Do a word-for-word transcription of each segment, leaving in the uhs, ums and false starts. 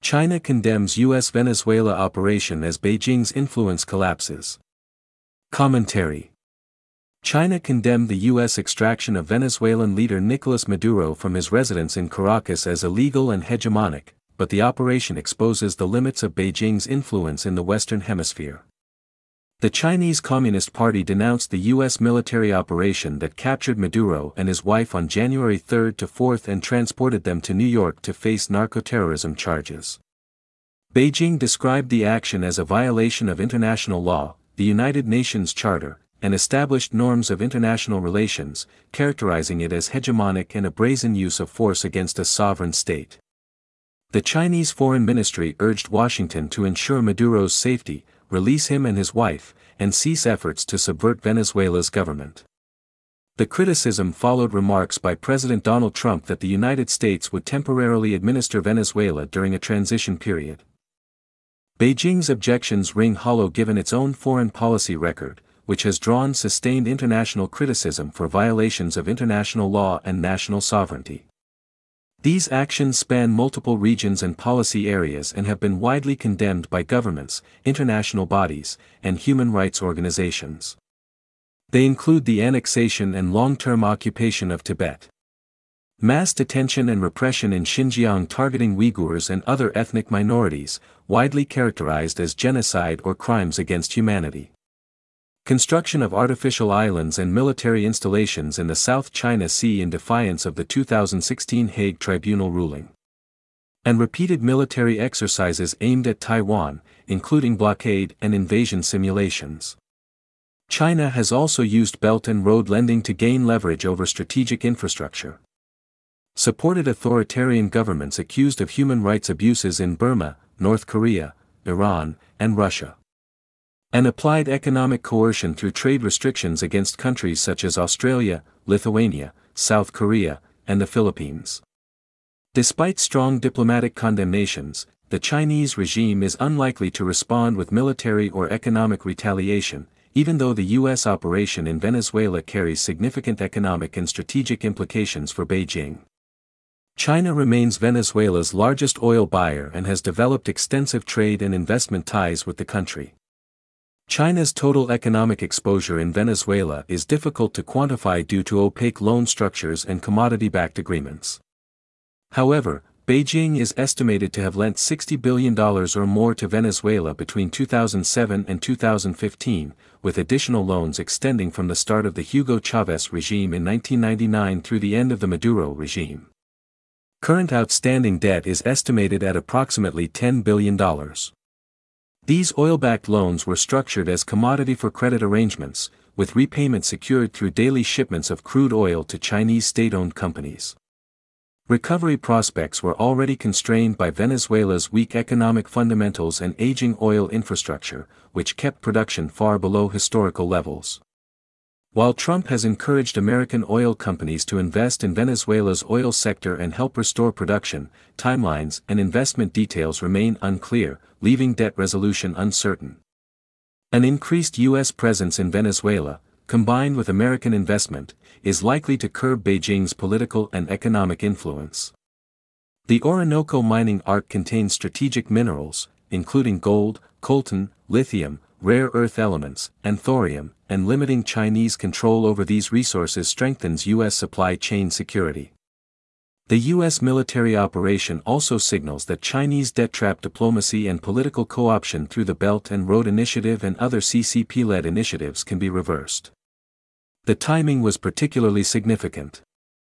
China condemns U S Venezuela operation as Beijing's influence collapses. Commentary. China condemned the U S extraction of Venezuelan leader Nicolas Maduro from his residence in Caracas as illegal and hegemonic, but the operation exposes the limits of Beijing's influence in the Western Hemisphere. The Chinese Communist Party denounced the U S military operation that captured Maduro and his wife on January third to fourth and transported them to New York to face narcoterrorism charges. Beijing described the action as a violation of international law, the United Nations Charter, and established norms of international relations, characterizing it as hegemonic and a brazen use of force against a sovereign state. The Chinese Foreign Ministry urged Washington to ensure Maduro's safety, release him and his wife, and cease efforts to subvert Venezuela's government. The criticism followed remarks by President Donald Trump that the United States would temporarily administer Venezuela during a transition period. Beijing's objections ring hollow given its own foreign policy record, which has drawn sustained international criticism for violations of international law and national sovereignty. These actions span multiple regions and policy areas and have been widely condemned by governments, international bodies, and human rights organizations. They include the annexation and long-term occupation of Tibet, mass detention and repression in Xinjiang targeting Uyghurs and other ethnic minorities, widely characterized as genocide or crimes against humanity. Construction of artificial islands and military installations in the South China Sea in defiance of the two thousand sixteen Hague Tribunal ruling. And repeated military exercises aimed at Taiwan, including blockade and invasion simulations. China has also used Belt and Road lending to gain leverage over strategic infrastructure. Supported authoritarian governments accused of human rights abuses in Burma, North Korea, Iran, and Russia. And applied economic coercion through trade restrictions against countries such as Australia, Lithuania, South Korea, and the Philippines. Despite strong diplomatic condemnations, the Chinese regime is unlikely to respond with military or economic retaliation, even though the U S operation in Venezuela carries significant economic and strategic implications for Beijing. China remains Venezuela's largest oil buyer and has developed extensive trade and investment ties with the country. China's total economic exposure in Venezuela is difficult to quantify due to opaque loan structures and commodity-backed agreements. However, Beijing is estimated to have lent sixty billion dollars or more to Venezuela between two thousand seven and two thousand fifteen, with additional loans extending from the start of the Hugo Chavez regime in nineteen ninety-nine through the end of the Maduro regime. Current outstanding debt is estimated at approximately ten billion dollars. These oil-backed loans were structured as commodity-for-credit arrangements, with repayment secured through daily shipments of crude oil to Chinese state-owned companies. Recovery prospects were already constrained by Venezuela's weak economic fundamentals and aging oil infrastructure, which kept production far below historical levels. While Trump has encouraged American oil companies to invest in Venezuela's oil sector and help restore production, timelines and investment details remain unclear, leaving debt resolution uncertain. An increased U S presence in Venezuela, combined with American investment, is likely to curb Beijing's political and economic influence. The Orinoco mining arc contains strategic minerals, including gold, coltan, lithium, rare earth elements, and thorium, and limiting Chinese control over these resources strengthens U S supply chain security. The U S military operation also signals that Chinese debt-trap diplomacy and political co-option through the Belt and Road Initiative and other C C P-led initiatives can be reversed. The timing was particularly significant.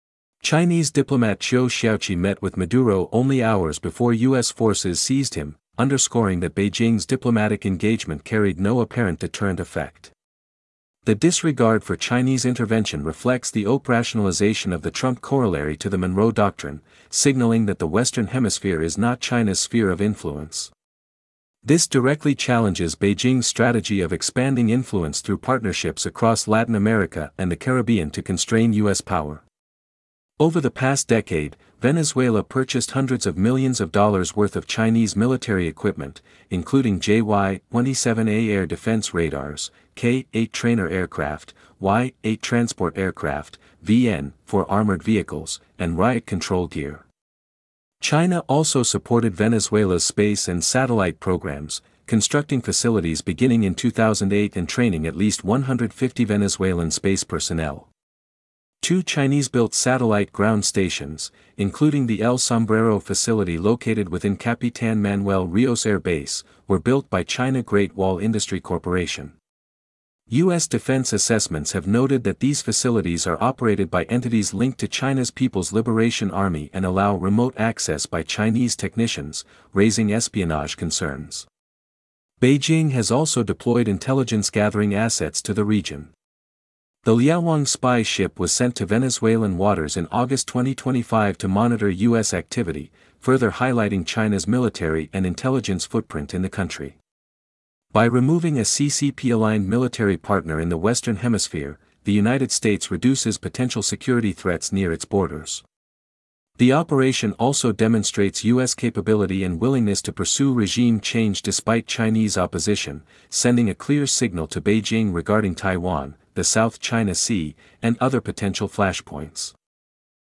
Chinese diplomat Zhou Xiaoqi met with Maduro only hours before U S forces seized him, underscoring that Beijing's diplomatic engagement carried no apparent deterrent effect. The disregard for Chinese intervention reflects the operationalization of the Trump corollary to the Monroe Doctrine, signaling that the Western Hemisphere is not China's sphere of influence. This directly challenges Beijing's strategy of expanding influence through partnerships across Latin America and the Caribbean to constrain U S power. Over the past decade, Venezuela purchased hundreds of millions of dollars worth of Chinese military equipment, including J Y twenty-seven A air defense radars, K eight trainer aircraft, Y eight transport aircraft, V N four armored vehicles, and riot control gear. China also supported Venezuela's space and satellite programs, constructing facilities beginning in two thousand eight and training at least one hundred fifty Venezuelan space personnel. Two Chinese-built satellite ground stations, including the El Sombrero facility located within Capitan Manuel Rios Air Base, were built by China Great Wall Industry Corporation. U S defense assessments have noted that these facilities are operated by entities linked to China's People's Liberation Army and allow remote access by Chinese technicians, raising espionage concerns. Beijing has also deployed intelligence-gathering assets to the region. The Liaowang spy ship was sent to Venezuelan waters in August twenty twenty-five to monitor U S activity, further highlighting China's military and intelligence footprint in the country. By removing a C C P-aligned military partner in the Western Hemisphere, the United States reduces potential security threats near its borders. The operation also demonstrates U S capability and willingness to pursue regime change despite Chinese opposition, sending a clear signal to Beijing regarding Taiwan, the South China Sea, and other potential flashpoints.